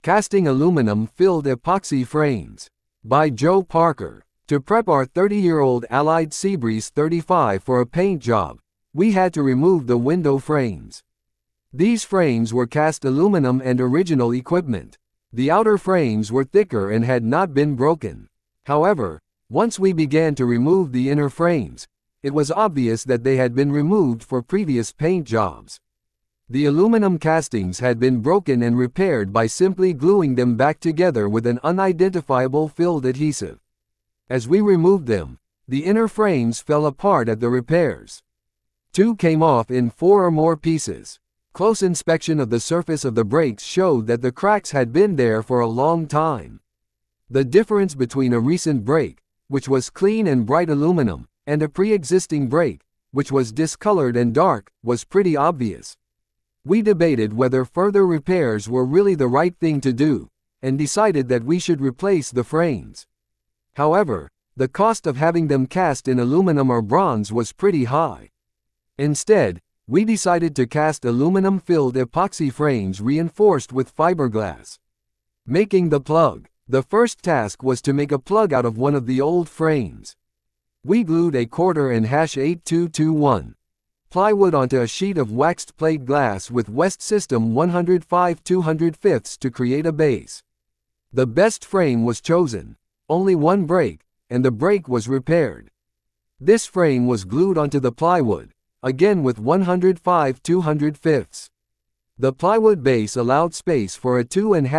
Casting Aluminum-Filled Epoxy Frames by Joe Parker. To prep our 30-year-old Allied Seabreeze 35 for a paint job, we had to remove the window frames. These frames were cast aluminum and original equipment. The outer frames were thicker and had not been broken. However, once we began to remove the inner frames, it was obvious that they had been removed for previous paint jobs. The aluminum castings had been broken and repaired by simply gluing them back together with an unidentifiable filled adhesive. As we removed them, the inner frames fell apart at the repairs. 2 came off in 4 or more pieces. Close inspection of the surface of the brakes showed that the cracks had been there for a long time. The difference between a recent brake, which was clean and bright aluminum, and a pre-existing brake, which was discolored and dark, was pretty obvious. We debated whether further repairs were really the right thing to do, and decided that we should replace the frames. However, the cost of having them cast in aluminum or bronze was pretty high. Instead, we decided to cast aluminum-filled epoxy frames reinforced with fiberglass. Making the plug. The first task was to make a plug out of one of the old frames. We glued a 1/4 and #8221 plywood onto a sheet of waxed plate glass with West System 105 205ths to create a base. The best frame was chosen. Only one break, and the break was repaired. This frame was glued onto the plywood, again with 105 205ths. The plywood base allowed space for a 2 and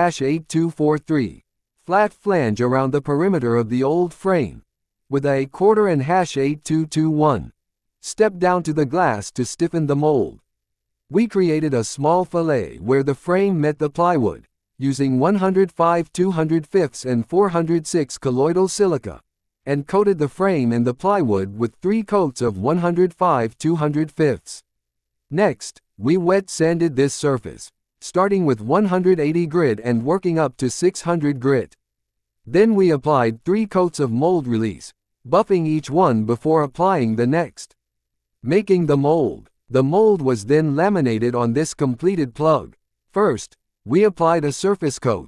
#8243 flat flange around the perimeter of the old frame, with a 1/4 and #8221 step down to the glass to stiffen the mold. We created a small fillet where the frame met the plywood, using 105 205ths and 406 colloidal silica, and coated the frame and the plywood with 3 coats of 105 205ths. Next, we wet sanded this surface, starting with 180 grit and working up to 600 grit. Then we applied 3 coats of mold release, buffing each one before applying the next. Making the mold. The mold was then laminated on this completed plug. First, we applied a surface coat,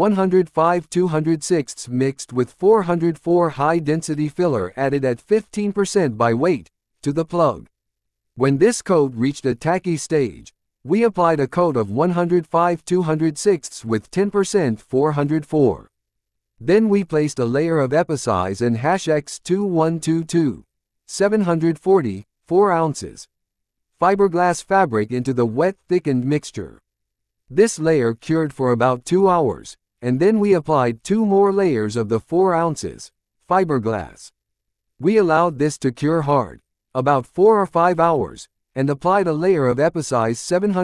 105 206ths mixed with 404 high-density filler added at 15% by weight, to the plug. When this coat reached a tacky stage, we applied a coat of 105 206ths with 10% 404. Then we placed a layer of Episize and #X2122, 740, 4 ounces, fiberglass fabric into the wet thickened mixture. This layer cured for about 2 hours, and then we applied 2 more layers of the 4 ounces, fiberglass. We allowed this to cure hard, about 4 or 5 hours, and applied a layer of Episize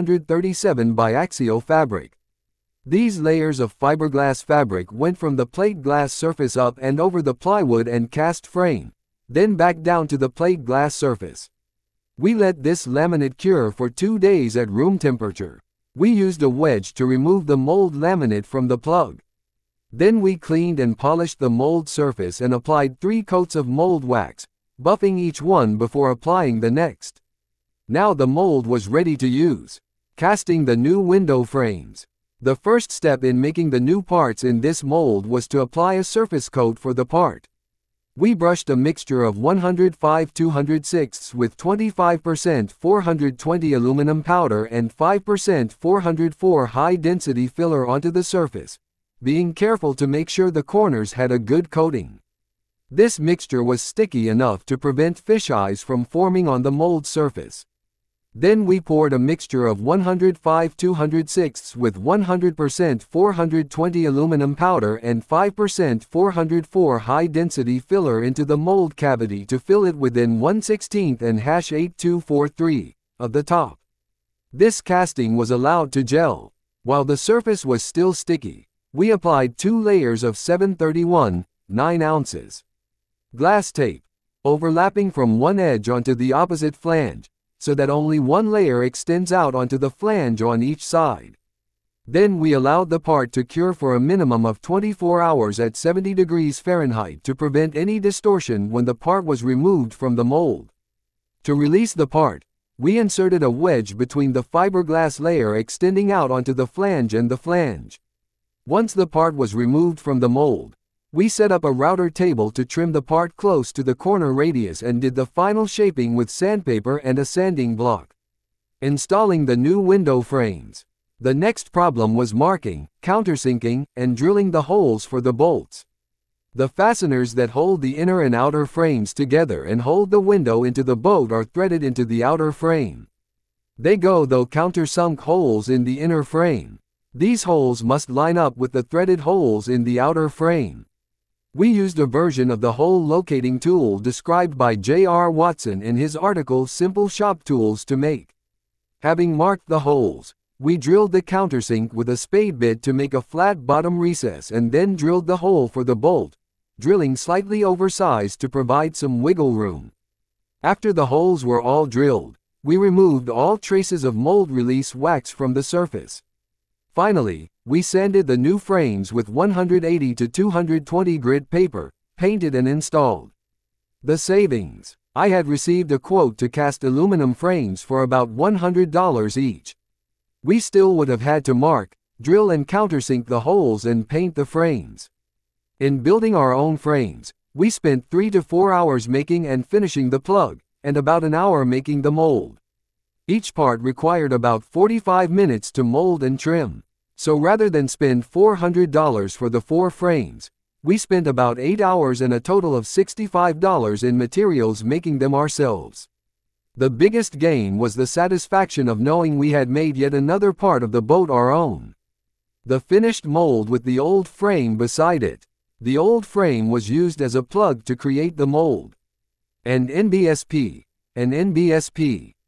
737 biaxial fabric. These layers of fiberglass fabric went from the plate glass surface up and over the plywood and cast frame, then back down to the plate glass surface. We let this laminate cure for 2 days at room temperature. We used a wedge to remove the mold laminate from the plug. Then we cleaned and polished the mold surface and applied 3 coats of mold wax, buffing each one before applying the next. Now the mold was ready to use. Casting the new window frames. The first step in making the new parts in this mold was to apply a surface coat for the part. We brushed a mixture of 105 206ths with 25% 420 aluminum powder and 5% 404 high-density filler onto the surface, being careful to make sure the corners had a good coating. This mixture was sticky enough to prevent fisheyes from forming on the mold surface. Then we poured a mixture of 105 206ths with 100% 420 aluminum powder and 5% 404 high-density filler into the mold cavity to fill it within 1/16 and #8243 of the top. This casting was allowed to gel. While the surface was still sticky, we applied 2 layers of 731, 9 ounces glass tape, overlapping from one edge onto the opposite flange, so that only one layer extends out onto the flange on each side. Then we allowed the part to cure for a minimum of 24 hours at 70 degrees Fahrenheit to prevent any distortion when the part was removed from the mold. To release the part, we inserted a wedge between the fiberglass layer extending out onto the flange and the flange. Once the part was removed from the mold, we set up a router table to trim the part close to the corner radius and did the final shaping with sandpaper and a sanding block. Installing the new window frames. The next problem was marking, countersinking, and drilling the holes for the bolts. The fasteners that hold the inner and outer frames together and hold the window into the boat are threaded into the outer frame. They go through countersunk holes in the inner frame. These holes must line up with the threaded holes in the outer frame. We used a version of the hole locating tool described by J.R. Watson in his article Simple Shop Tools to make. Having marked the holes, we drilled the countersink with a spade bit to make a flat bottom recess and then drilled the hole for the bolt, drilling slightly oversized to provide some wiggle room. After the holes were all drilled, we removed all traces of mold release wax from the surface. Finally, we sanded the new frames with 180 to 220 grit paper, painted and installed. The savings. I had received a quote to cast aluminum frames for about $100 each. We still would have had to mark, drill and countersink the holes and paint the frames. In building our own frames, we spent 3 to 4 hours making and finishing the plug, and about an hour making the mold. Each part required about 45 minutes to mold and trim. So rather than spend $400 for the 4 frames, we spent about 8 hours and a total of $65 in materials making them ourselves. The biggest gain was the satisfaction of knowing we had made yet another part of the boat our own. The finished mold with the old frame beside it. The old frame was used as a plug to create the mold. An NBSP.